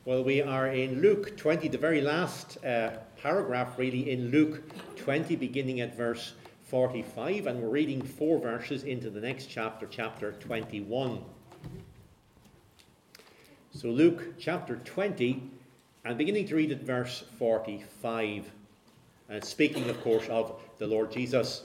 Well, we are in Luke 20, the very last paragraph really in Luke 20, beginning at verse 45, and we're reading 4 verses into the next chapter, chapter 21. So Luke chapter 20, and beginning to read at verse 45, and it's speaking, of course, of the Lord Jesus.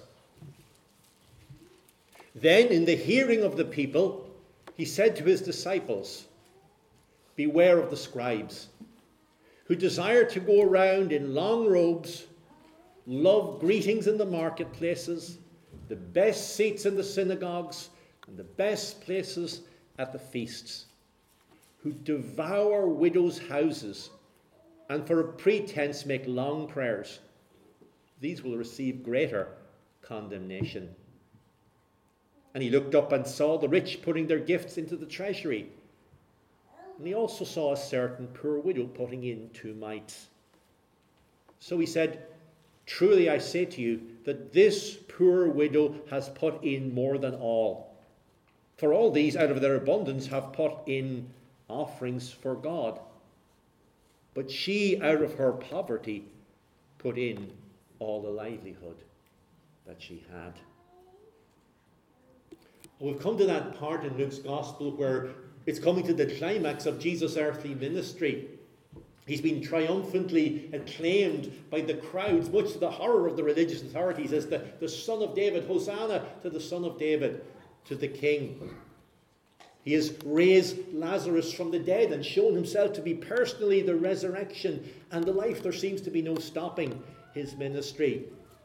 Then, in the hearing of the people, he said to his disciples, "Beware of the scribes, who desire to go around in long robes, love greetings in the marketplaces, the best seats in the synagogues, and the best places at the feasts, who devour widows' houses, and for a pretense make long prayers. These will receive greater condemnation." And he looked up and saw the rich putting their gifts into the treasury. And he also saw a certain poor widow putting in 2 mites. So he said, "Truly I say to you, that this poor widow has put in more than all. For all these out of their abundance have put in offerings for God. But she out of her poverty put in all the livelihood that she had." We've come to that part in Luke's Gospel where it's coming to the climax of Jesus' earthly ministry. He's been triumphantly acclaimed by the crowds, much to the horror of the religious authorities, as the Son of David. Hosanna to the Son of David, to the King. He has raised Lazarus from the dead and shown himself to be personally the resurrection and the life. There seems to be no stopping his ministry.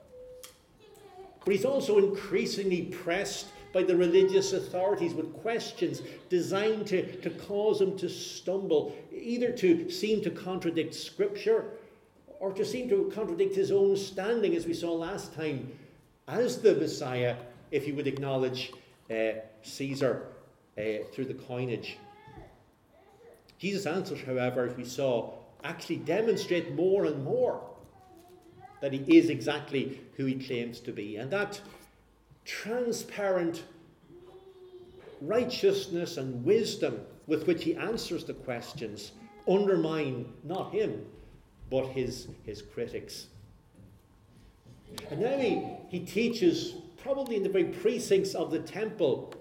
But he's also increasingly pressed by the religious authorities with questions designed to cause him to stumble, either to seem to contradict Scripture or to seem to contradict his own standing, as we saw last time, as the Messiah, if he would acknowledge Caesar through the coinage. Jesus' answers, however, as we saw, actually demonstrate more and more that he is exactly who he claims to be. And that transparent righteousness and wisdom with which he answers the questions undermine not him, but his critics. And now he teaches, probably in the very precincts of the temple,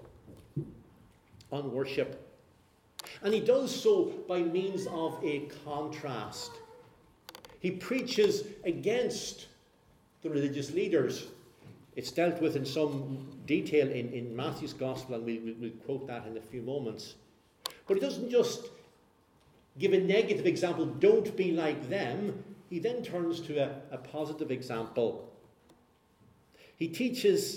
on worship. And he does so by means of a contrast. He preaches against the religious leaders. It's dealt with in some detail in Matthew's Gospel, and we'll quote that in a few moments. But he doesn't just give a negative example, don't be like them. He then turns to a positive example. He teaches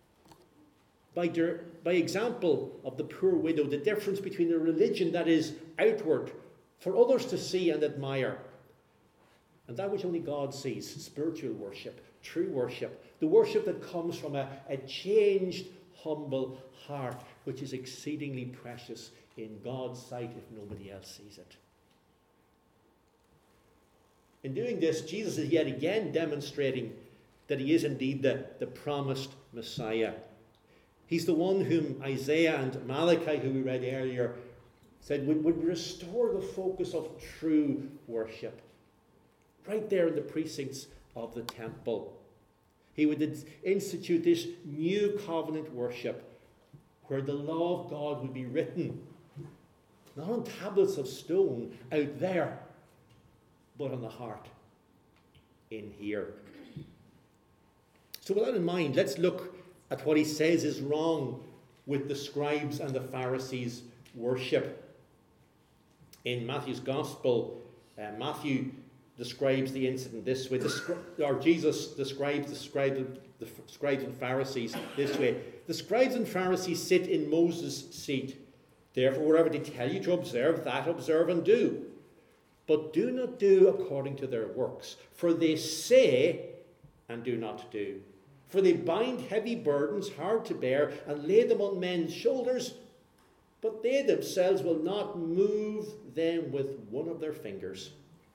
by example of the poor widow the difference between a religion that is outward for others to see and admire, and that which only God sees, spiritual worship, true worship, the worship that comes from a changed, humble heart, which is exceedingly precious in God's sight if nobody else sees it. In doing this, Jesus is yet again demonstrating that he is indeed the promised Messiah. He's the one whom Isaiah and Malachi, who we read earlier, said would restore the focus of true worship. Right there in the precincts of the temple. He would institute this new covenant worship where the law of God would be written, not on tablets of stone out there, but on the heart in here. So with that in mind, let's look at what he says is wrong with the scribes and the Pharisees' worship. In Matthew's Gospel, Matthew describes the incident this way, or Jesus describes the scribes and Pharisees this way. The scribes and Pharisees sit in Moses' seat. Therefore, whatever they tell you to observe, that observe and do. But do not do according to their works, for they say and do not do. For they bind heavy burdens hard to bear and lay them on men's shoulders, but they themselves will not move them with one of their fingers.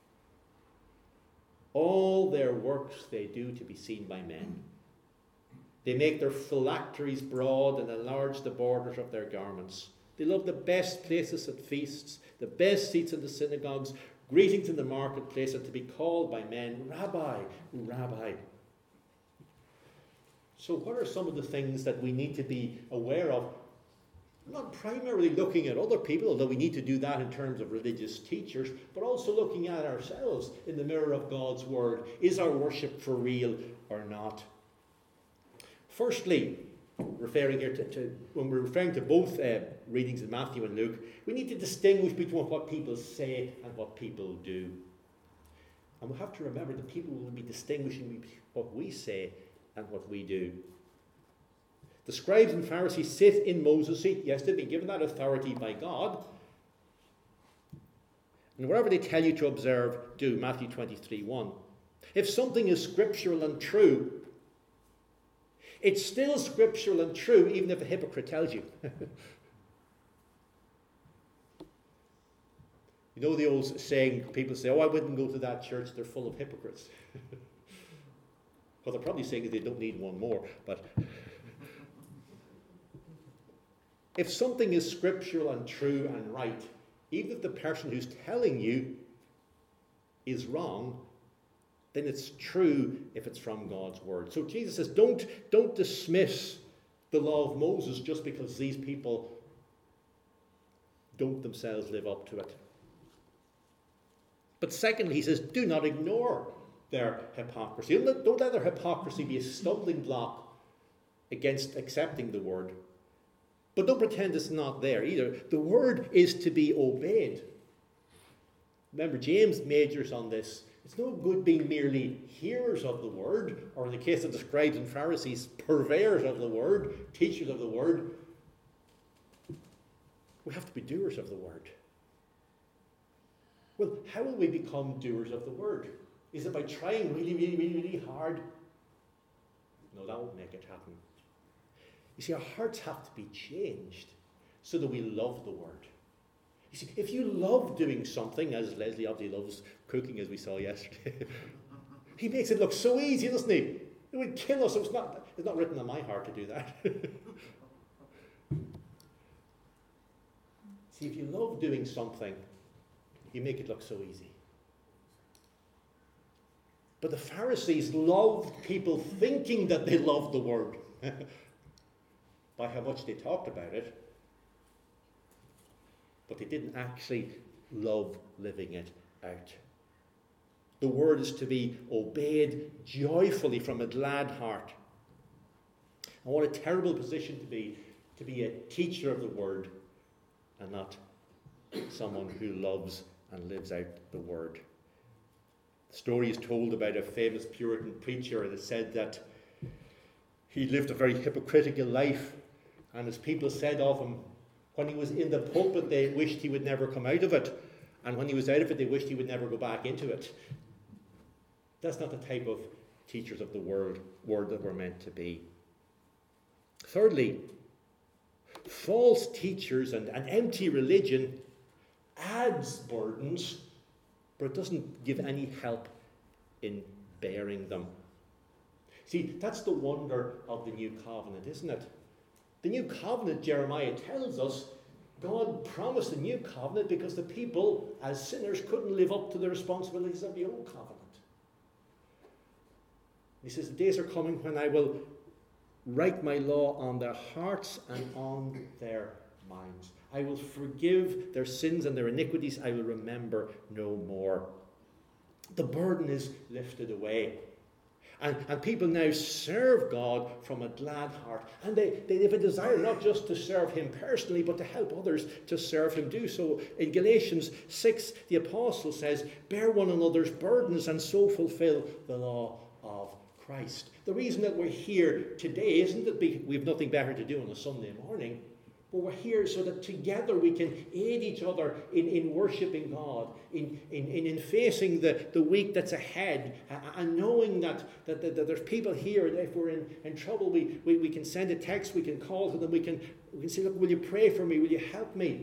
All their works they do to be seen by men. They make their phylacteries broad and enlarge the borders of their garments. They love the best places at feasts, the best seats in the synagogues, greetings in the marketplace, and to be called by men, Rabbi, Rabbi. So what are some of the things that we need to be aware of? Not primarily looking at other people, although we need to do that in terms of religious teachers, but also looking at ourselves in the mirror of God's word. Is our worship for real or not? Firstly, referring here to when we're referring to both readings in Matthew and Luke, we need to distinguish between what people say and what people do. And we have to remember that people will be distinguishing between what we say and what we do. The scribes and Pharisees sit in Moses' seat. Yes, they've been given that authority by God. And whatever they tell you to observe, do. Matthew 23:1. If something is scriptural and true, it's still scriptural and true, even if a hypocrite tells you. You know the old saying, people say, oh, I wouldn't go to that church, they're full of hypocrites. What they're probably saying is they don't need one more. But if something is scriptural and true and right, even if the person who's telling you is wrong, then it's true if it's from God's word. So Jesus says, don't dismiss the law of Moses just because these people don't themselves live up to it. But secondly, he says, do not ignore their hypocrisy. Don't let their hypocrisy be a stumbling block against accepting the word. But don't pretend it's not there either. The word is to be obeyed. Remember, James majors on this. It's no good being merely hearers of the word, or in the case of the scribes and Pharisees, purveyors of the word, teachers of the word. We have to be doers of the word. Well, how will we become doers of the word? Is it by trying really, really, really, really hard? No, that won't make it happen. You see, our hearts have to be changed so that we love the word. You see, if you love doing something, as Leslie obviously loves cooking, as we saw yesterday, he makes it look so easy, doesn't he? It would kill us. It's not written on my heart to do that. See, if you love doing something, you make it look so easy. But the Pharisees loved people thinking that they loved the word by how much they talked about it, but they didn't actually love living it out. The word is to be obeyed joyfully from a glad heart. And what a terrible position to be a teacher of the word and not someone who loves and lives out the word. The story is told about a famous Puritan preacher, and it said that he lived a very hypocritical life, and as people said of him, when he was in the pulpit they wished he would never come out of it, and when he was out of it they wished he would never go back into it. That's not the type of teachers of the word that we're meant to be. Thirdly, false teachers and an empty religion adds burdens, but it doesn't give any help in bearing them. See, that's the wonder of the New Covenant, isn't it? The New Covenant, Jeremiah tells us, God promised the New Covenant because the people, as sinners, couldn't live up to the responsibilities of the Old Covenant. He says, the days are coming when I will write my law on their hearts and on their minds. I will forgive their sins and their iniquities. I will remember no more. The burden is lifted away. And people now serve God from a glad heart. And they have a desire not just to serve him personally, but to help others to serve him too. So in Galatians 6, the apostle says, bear one another's burdens and so fulfill the law of Christ. The reason that we're here today isn't that we have nothing better to do on a Sunday morning, but we're here so that together we can aid each other in worshipping God, in facing the week that's ahead, and knowing that there's people here that if we're in trouble, we can send a text, we can call to them, we can say, look, will you pray for me? Will you help me?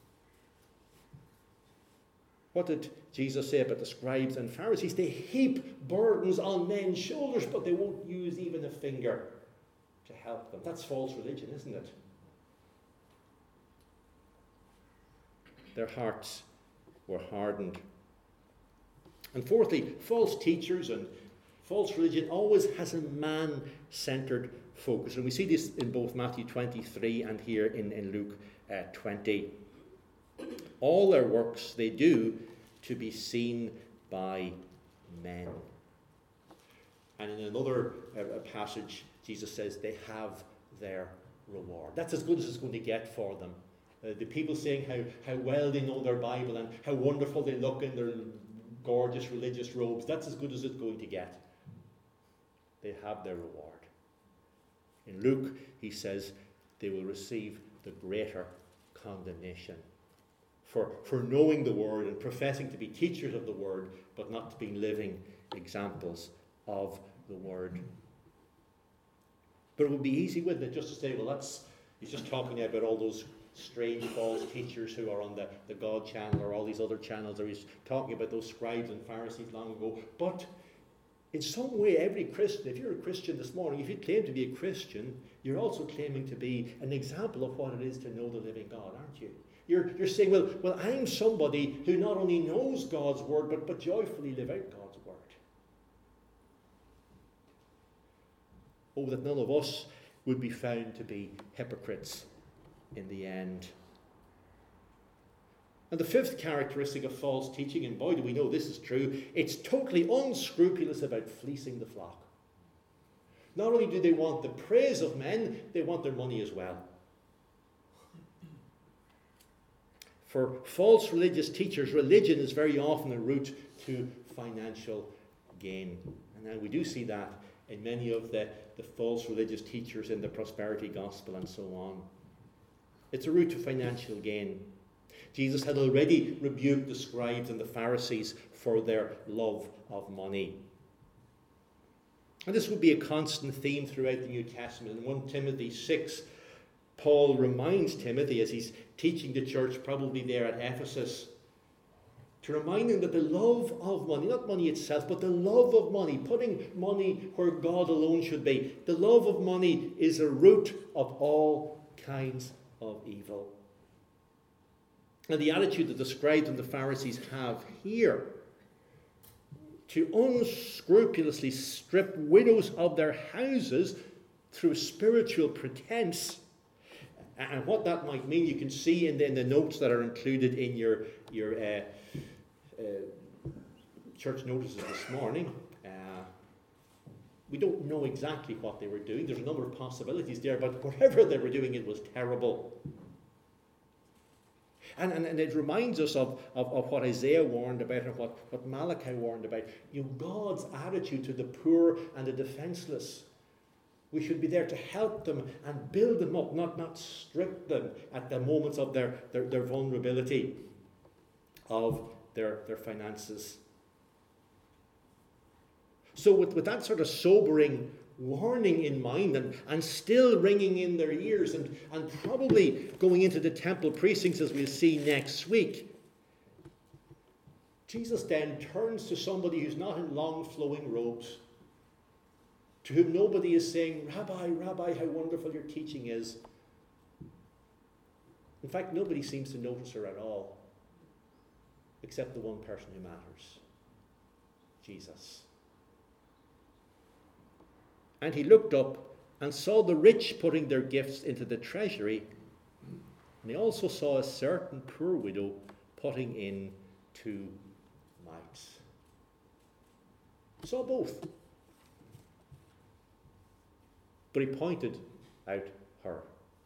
What did Jesus say about the scribes and Pharisees? They heap burdens on men's shoulders, but they won't use even a finger to help them. That's false religion, isn't it? their hearts were hardened. And fourthly, false teachers and false religion always has a man-centered focus. And we see this in both Matthew 23 and here in Luke 20. All their works they do to be seen by men. And in another passage, Jesus says they have their reward. That's as good as it's going to get for them. The people saying how well they know their Bible and how wonderful they look in their gorgeous religious robes, that's as good as it's going to get. They have their reward. In Luke, he says they will receive the greater condemnation for knowing the word and professing to be teachers of the word, but not to be living examples of the word. But it would be easy, wouldn't it, just to say, well, he's just talking about all those strange false teachers who are on the God channel or all these other channels, or he's talking about those scribes and Pharisees long ago. But in some way, every Christian, if you're a Christian this morning, if you claim to be a Christian, you're also claiming to be an example of what it is to know the living God, aren't you? You're saying, well, I'm somebody who not only knows God's word, but joyfully live out God's word. Oh, that none of us would be found to be hypocrites in the end. And the fifth characteristic of false teaching, and boy do we know this is true, it's totally unscrupulous about fleecing the flock. Not only do they want the praise of men, they want their money as well. For false religious teachers, religion is very often a route to financial gain. And now we do see that in many of the false religious teachers in the prosperity gospel and so on. It's a route to financial gain. Jesus had already rebuked the scribes and the Pharisees for their love of money. And this would be a constant theme throughout the New Testament. In 1 Timothy 6, Paul reminds Timothy, as he's teaching the church, probably there at Ephesus, to remind him that the love of money, not money itself, but the love of money, putting money where God alone should be, the love of money is a root of all kinds of evil. And the attitude that the scribes and the Pharisees have here, to unscrupulously strip widows of their houses through spiritual pretense, and what that might mean, you can see in the notes that are included in your church notices this morning. We don't know exactly what they were doing. There's a number of possibilities there, but whatever they were doing, it was terrible. And it reminds us of what Isaiah warned about and what Malachi warned about. God's attitude to the poor and the defenseless. We should be there to help them and build them up, not strip them at the moments of their vulnerability, of their finances. So with that sort of sobering warning in mind and still ringing in their ears and probably going into the temple precincts as we'll see next week, Jesus then turns to somebody who's not in long flowing robes, to whom nobody is saying, Rabbi, Rabbi, how wonderful your teaching is. In fact, nobody seems to notice her at all, except the one person who matters, Jesus. And he looked up and saw the rich putting their gifts into the treasury, and he also saw a certain poor widow putting in 2 mites. Saw both. But he pointed out her.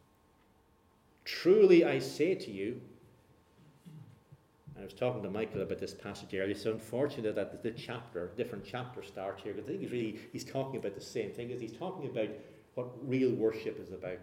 Truly I say to you, and I was talking to Michael about this passage earlier. It's unfortunate that different chapter starts here, because I think he's talking about the same thing, as he's talking about what real worship is about.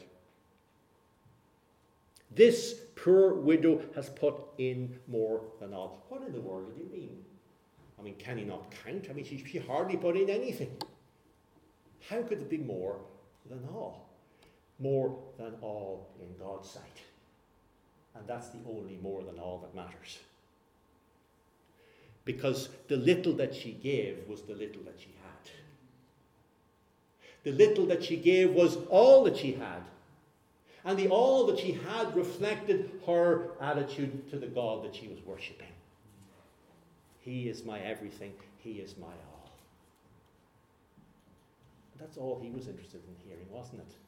This poor widow has put in more than all. What in the world do you mean? I mean, can he not count? I mean, she hardly put in anything. How could it be more than all? More than all in God's sight. And that's the only more than all that matters. Because the little that she gave was the little that she had. The little that she gave was all that she had. And the all that she had reflected her attitude to the God that she was worshipping. He is my everything. He is my all. And that's all he was interested in hearing, wasn't it?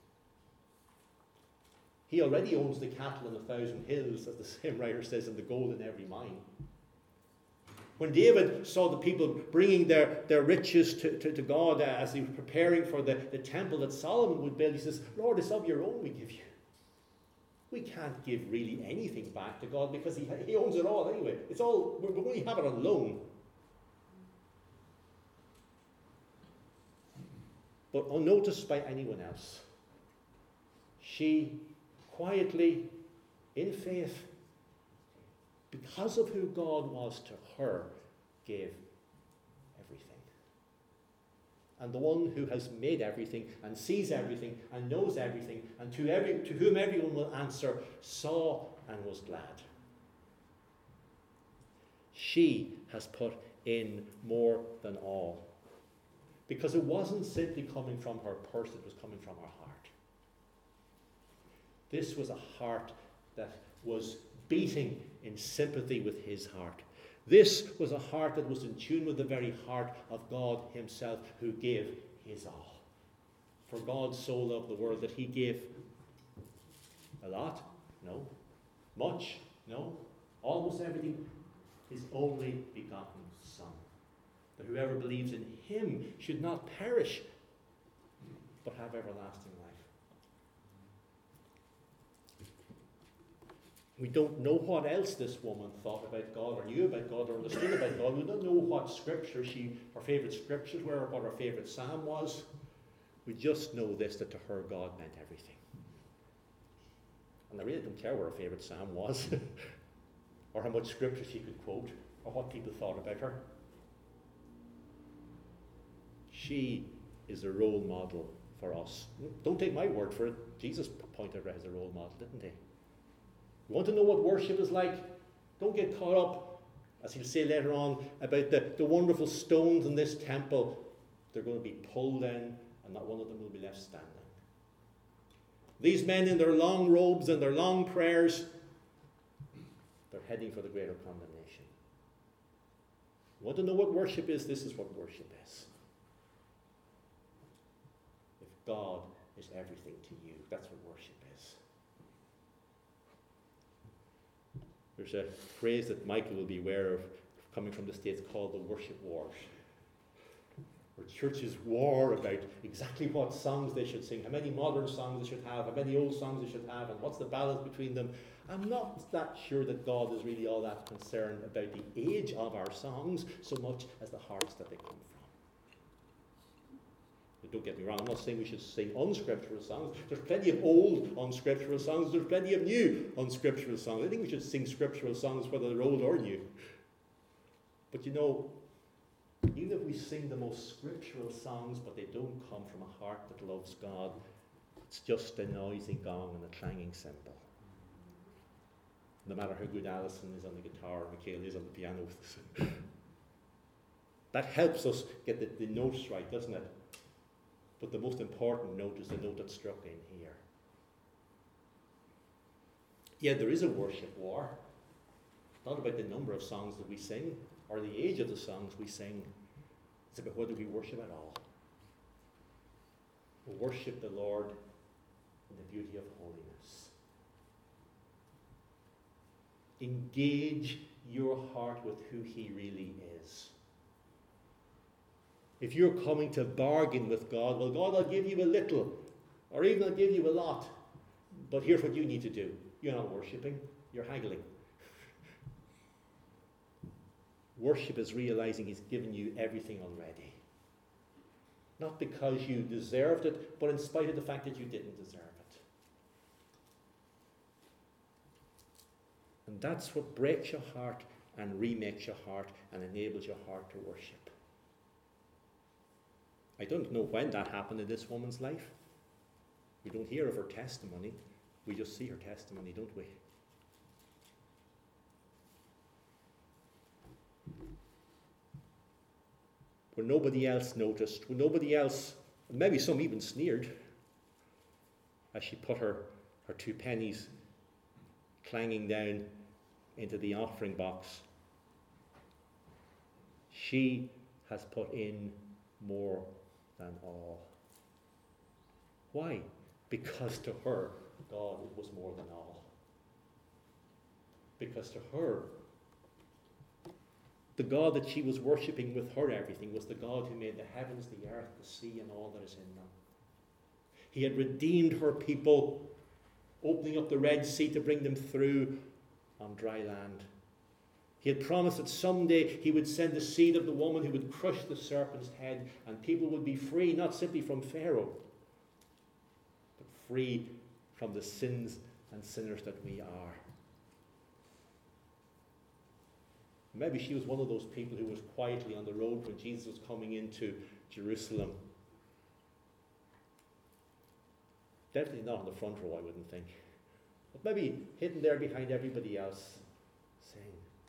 He already owns the cattle on 1,000 hills, as the same writer says, and the gold in every mine. When David saw the people bringing their riches to God as he was preparing for the temple that Solomon would build, he says, Lord, it's of your own we give you. We can't give really anything back to God because he owns it all anyway. It's all, we only have it on loan. But unnoticed by anyone else, she quietly, in faith, because of who God was to her, gave everything. And the one who has made everything and sees everything and knows everything and to whom everyone will answer, saw and was glad. She has put in more than all. Because it wasn't simply coming from her purse, it was coming from her heart. This was a heart that was beating in sympathy with his heart. This was a heart that was in tune with the very heart of God himself, who gave his all. For God so loved the world that he gave a lot? No. Much? No. Almost everything. His only begotten Son. That whoever believes in him should not perish, but have everlasting life. We don't know what else this woman thought about God, or knew about God, or understood about God. We don't know what scripture her favourite scriptures were, or what her favourite psalm was. We just know this, that to her God meant everything. And I really don't care what her favourite psalm was, or how much scripture she could quote, or what people thought about her. She is a role model for us. Don't take my word for it. Jesus pointed her as a role model, didn't he? You want to know what worship is like? Don't get caught up, as he'll say later on, about the wonderful stones in this temple. They're going to be pulled in, and not one of them will be left standing. These men in their long robes and their long prayers, they're heading for the greater condemnation. You want to know what worship is? This is what worship is. If God is everything to you, that's what worship is. There's a phrase that Michael will be aware of coming from the States called the worship wars, where churches war about exactly what songs they should sing, how many modern songs they should have, how many old songs they should have, and what's the balance between them. I'm not that sure that God is really all that concerned about the age of our songs so much as the hearts that they come from. But don't get me wrong, I'm not saying we should sing unscriptural songs. There's plenty of old unscriptural songs, there's plenty of new unscriptural songs. I think we should sing scriptural songs whether they're old or new. But you know, even if we sing the most scriptural songs, but they don't come from a heart that loves God, it's just a noisy gong and a clanging cymbal. No matter how good Alison is on the guitar or Michaela is on the piano. That helps us get the notes right, doesn't it? But the most important note is the note that's struck in here. Yeah, there is a worship war. It's not about the number of songs that we sing or the age of the songs we sing. It's about whether we worship at all. We worship the Lord in the beauty of holiness. Engage your heart with who he really is. If you're coming to bargain with God, well, God, I'll give you a little, or even I'll give you a lot, but here's what you need to do. You're not worshipping, you're haggling. Worship is realizing he's given you everything already. Not because you deserved it, but in spite of the fact that you didn't deserve it. And that's what breaks your heart and remakes your heart and enables your heart to worship. I don't know when that happened in this woman's life. We don't hear of her testimony. We just see her testimony, don't we? When nobody else noticed, when nobody else, maybe some even sneered, as she put her her 2 pennies clanging down into the offering box. She has put in more than all. Why? Because to her, God was more than all. Because to her, the God that she was worshipping with her everything was the God who made the heavens, the earth, the sea, and all that is in them. He had redeemed her people, opening up the Red Sea to bring them through on dry land. He had promised that someday he would send the seed of the woman who would crush the serpent's head, and people would be free, not simply from Pharaoh, but free from the sins and sinners that we are. Maybe she was one of those people who was quietly on the road when Jesus was coming into Jerusalem. Definitely not on the front row, I wouldn't think. But maybe hidden there behind everybody else, saying,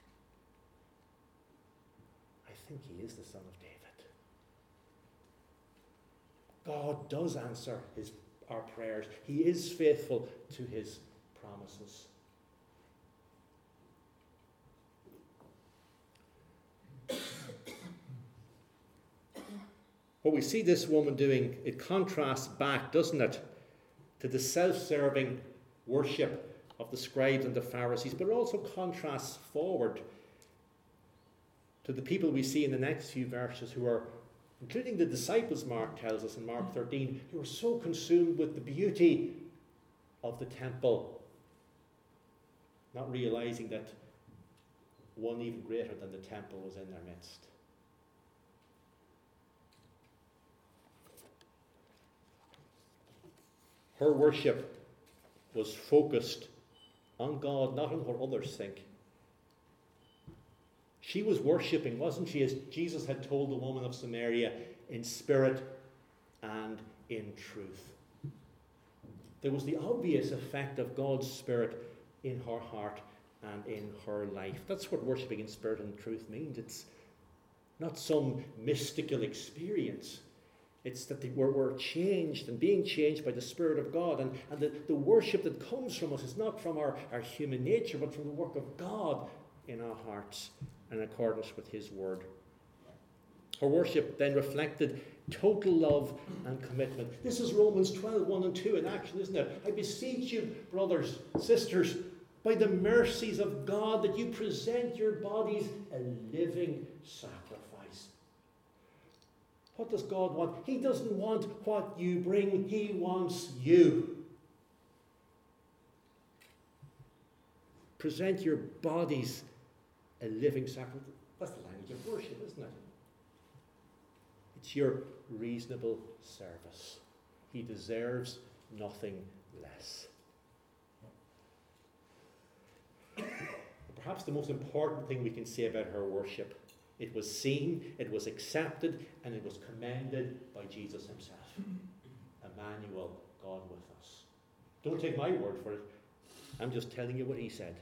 I think he is the Son of David. God does answer our prayers. He is faithful to his promises. What we see this woman doing, it contrasts back, doesn't it, to the self-serving worship of the scribes and the Pharisees, but it also contrasts forward to the people we see in the next few verses who are, including the disciples, Mark tells us in Mark 13, who are so consumed with the beauty of the temple, not realizing that one even greater than the temple was in their midst. Her worship was focused on God, not on what others think. She was worshipping, wasn't she, as Jesus had told the woman of Samaria, in spirit and in truth. There was the obvious effect of God's Spirit in her heart and in her life. That's what worshipping in spirit and truth means. It's not some mystical experience. It's that we're changed and being changed by the Spirit of God. And the worship that comes from us is not from our human nature, but from the work of God in our hearts in accordance with his word. Her worship then reflected total love and commitment. This is Romans 12, 1 and 2 in action, isn't it? I beseech you, brothers, sisters, by the mercies of God, that you present your bodies a living sacrifice. What does God want? He doesn't want what you bring. He wants you. Present your bodies a living sacrifice. That's the language of worship, isn't it? It's your reasonable service. He deserves nothing less. Perhaps the most important thing we can say about her worship: it was seen, it was accepted, and it was commended by Jesus himself. Emmanuel, God with us. Don't take my word for it. I'm just telling you what he said.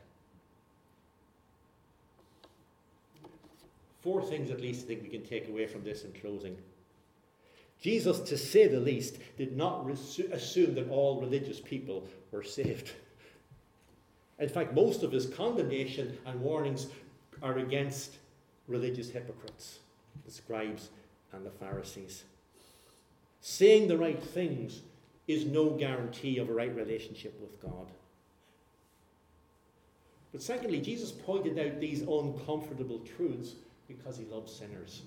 4 things at least I think we can take away from this in closing. Jesus, to say the least, did not assume that all religious people were saved. In fact, most of his condemnation and warnings are against religious hypocrites, the scribes and the Pharisees. Saying the right things is no guarantee of a right relationship with God. But secondly, Jesus pointed out these uncomfortable truths because he loves sinners.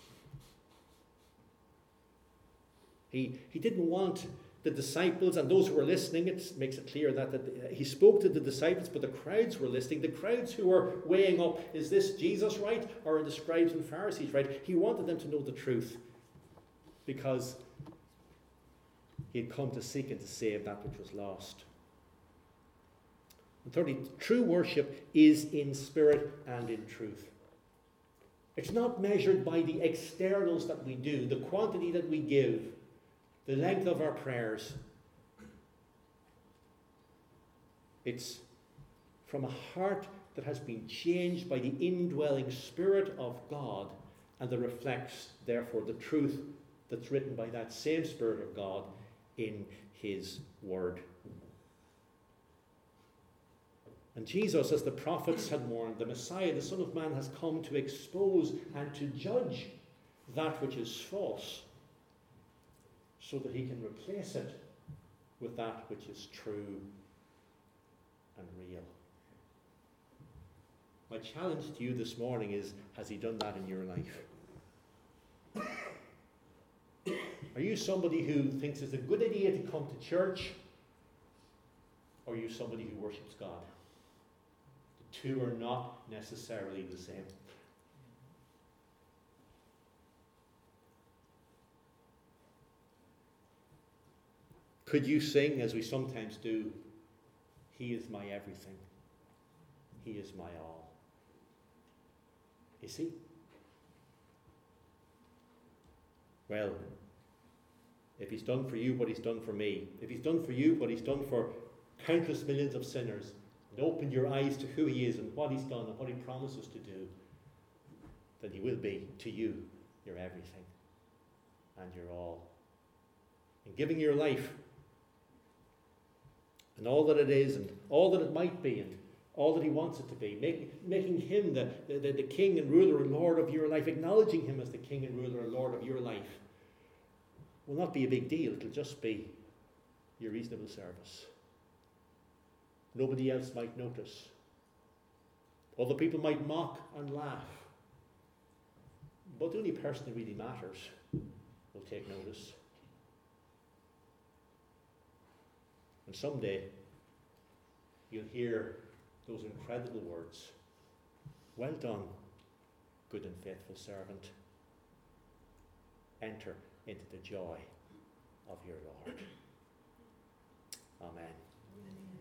He didn't want the disciples and those who were listening, it makes it clear that he spoke to the disciples, but the crowds were listening. The crowds who were weighing up, is this Jesus right, or are the scribes and Pharisees right? He wanted them to know the truth, because he had come to seek and to save that which was lost. And thirdly, true worship is in spirit and in truth. It's not measured by the externals that we do, the quantity that we give, the length of our prayers. It's from a heart that has been changed by the indwelling Spirit of God, and that reflects, therefore, the truth that's written by that same Spirit of God in his word. And Jesus, as the prophets had warned, the Messiah, the Son of Man, has come to expose and to judge that which is false, so that he can replace it with that which is true and real. My challenge to you this morning is, has he done that in your life? Are you somebody who thinks it's a good idea to come to church, or are you somebody who worships God? The two are not necessarily the same. Could you sing, as we sometimes do, "He is my everything, He is my all"? Is he? Well, if he's done for you what he's done for me, if he's done for you what he's done for countless millions of sinners, and opened your eyes to who he is and what he's done and what he promises to do, then he will be to you your everything and your all. In giving your life and all that it is and all that it might be and all that he wants it to be, making him the king and ruler and lord of your life, acknowledging him as the king and ruler and lord of your life, will not be a big deal. It'll just be your reasonable service. Nobody else might notice. Other people might mock and laugh. But the only person who really matters will take notice. And someday, you'll hear those incredible words, "Well done, good and faithful servant. Enter into the joy of your Lord." Amen.